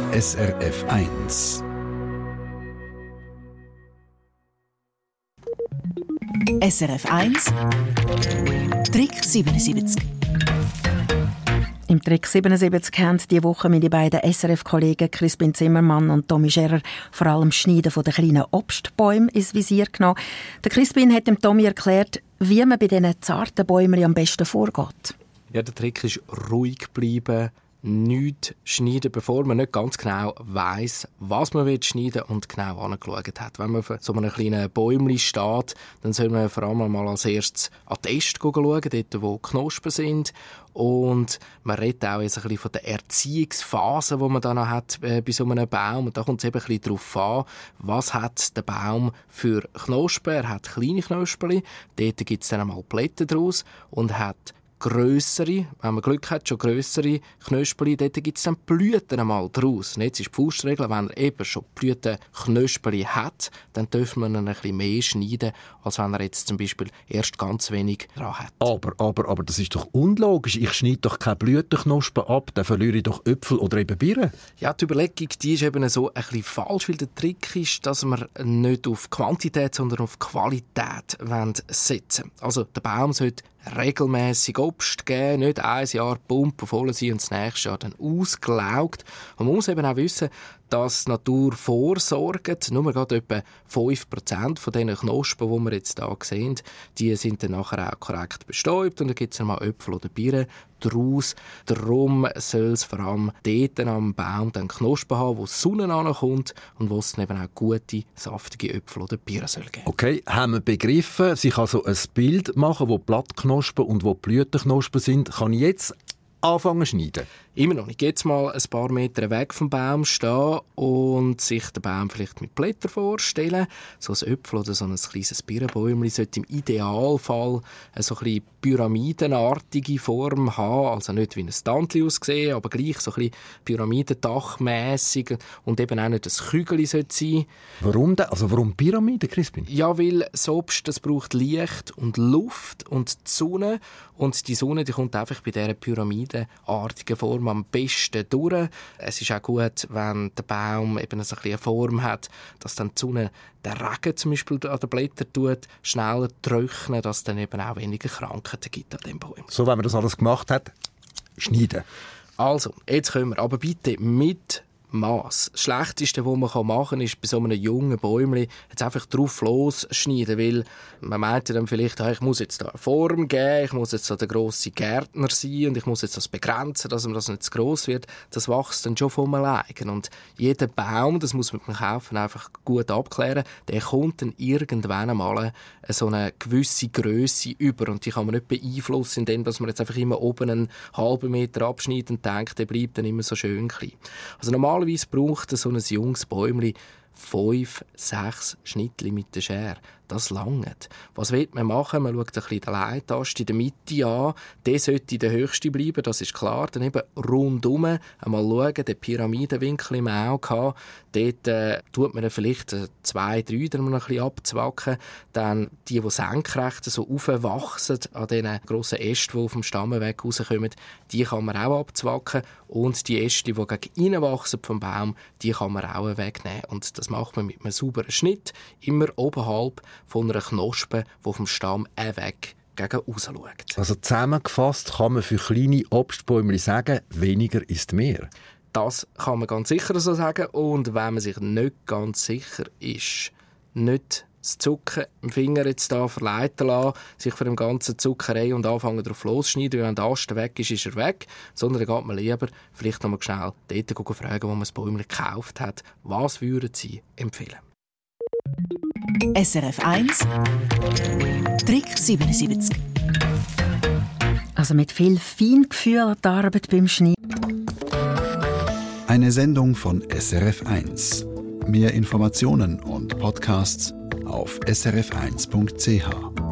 SRF 1. SRF 1 Trick 77. Im Trick 77 haben diese Woche meine beiden SRF-Kollegen Crispin Zimmermann und Tommy Scherer vor allem das Schneiden von den kleinen Obstbäumen ins Visier genommen. Der Crispin hat dem Tommy erklärt, wie man bei diesen zarten Bäumen am besten vorgeht. Ja, der Trick ist ruhig bleiben, nichts schneiden, bevor man nicht ganz genau weiss, was man schneiden will und genau angeschaut hat. Wenn man auf so einem kleinen Bäumchen steht, dann soll man vor allem mal als erstes an den Äste schauen, dort wo die Knospen sind. Und man redet auch jetzt ein bisschen von der Erziehungsphase, die man dann noch hat bei so einem Baum. Und da kommt es eben ein bisschen darauf an, was hat der Baum für Knospen. Er hat kleine Knospen, dort gibt es dann einmal Blätter daraus und hat grössere, wenn man Glück hat, schon grössere Knöspeli, dort gibt es dann Blüten einmal daraus. Und jetzt ist die Faustregel, wenn er eben schon Blütenknöspeli hat, dann dürfen wir ihn ein bisschen mehr schneiden, als wenn er jetzt zum Beispiel erst ganz wenig dran hat. Aber das ist doch unlogisch. Ich schneide doch keine Blütenknospen ab, dann verliere ich doch Äpfel oder eben Birnen. Ja, die Überlegung die ist eben so ein bisschen falsch, weil der Trick ist, dass wir nicht auf Quantität, sondern auf Qualität setzen wollen. Also der Baum sollte regelmässig Obst geben, nicht ein Jahr pumpen voll sein und das nächste Jahr dann ausgelaugt. Und man muss eben auch wissen, dass die Natur vorsorgt. Nur gerade etwa 5% von diesen Knospen, die wir jetzt hier sehen, die sind dann nachher auch korrekt bestäubt und dann gibt es mal Äpfel oder Birnen daraus. Darum soll es vor allem dort am Baum dann Knospen haben, wo die Sonne ankommt und wo es dann eben auch gute, saftige Äpfel oder Birnen soll geben. Okay, haben wir begriffen. Ich kann so ein Bild machen, wo Blattknospen und wo Blütenknospen sind. Kann ich jetzt anfangen zu schneiden? Immer noch nicht. Jetzt mal ein paar Meter weg vom Baum stehen und sich den Baum vielleicht mit Blättern vorstellen. So ein Äpfel oder so ein kleines Birnenbäumchen sollte im Idealfall eine so ein bisschen pyramidenartige Form haben. Also nicht wie ein Tantli aussehen, aber gleich so ein bisschen pyramidendachmässig und eben auch nicht ein Kügel sollte sein. Warum denn? Also warum Pyramide, Crispin? Ja, weil das Obst, das braucht Licht und Luft und die Sonne. Und die Sonne, die kommt einfach bei dieser pyramidenartigen Form am besten durch. Es ist auch gut, wenn der Baum eben so eine Form hat, dass dann die Sonne den Regen zum Beispiel an den Blättern tut, schneller trocknen, dass es dann eben auch weniger Krankheiten gibt an dem Baum. So, wenn man das alles gemacht hat, schneiden. Also, jetzt können wir aber bitte mit Mass. Das Schlechteste, was man machen kann, ist bei so einem jungen Bäumchen jetzt einfach drauf losschneiden, weil man meint dann vielleicht, ich muss jetzt da eine Form geben, ich muss jetzt da der grosse Gärtner sein und ich muss jetzt das begrenzen, dass mir das nicht zu gross wird. Das wächst dann schon von alleine. Und jeder Baum, das muss man beim Kaufen einfach gut abklären, der kommt dann irgendwann einmal so eine gewisse Grösse über und die kann man nicht beeinflussen, indem dass man jetzt einfach immer oben einen halben Meter abschneidet und denkt, der bleibt dann immer so schön klein. Also normalerweise braucht so ein junges Bäumchen 5-6 Schnittchen mit der Schere. Das langt. Was will man machen? Man schaut ein bisschen den Leitast in der Mitte an. Der sollte der höchste bleiben, das ist klar. Dann eben rundum einmal schauen, den Pyramidenwinkel im Auge haben. Dort tut man vielleicht 2-3 dann noch ein bisschen abzwacken. Dann die senkrecht so aufwachsen an diesen grossen Ästen, die auf dem Stammweg rauskommen, die kann man auch abzwacken. Und die Äste, die gegen innen wachsen vom Baum, die kann man auch wegnehmen. Und das macht man mit einem sauberen Schnitt, immer oberhalb von einer Knospe, die vom Stamm weg gegen raus schaut. Also zusammengefasst kann man für kleine Obstbäume sagen, weniger ist mehr. Das kann man ganz sicher so sagen. Und wenn man sich nicht ganz sicher ist, nicht das Zucken im Finger jetzt da verleiten lassen, sich von dem ganzen Zuckerei und anfangen drauf loszuschneiden, weil wenn der Ast weg ist er weg. Sondern dann geht man lieber vielleicht noch mal schnell dort fragen, wo man das Bäumchen gekauft hat. Was würden Sie empfehlen? SRF 1 Trick 77. Also mit viel Feingefühl an die Arbeit beim Schneiden. Eine Sendung von SRF 1. Mehr Informationen und Podcasts auf srf1.ch.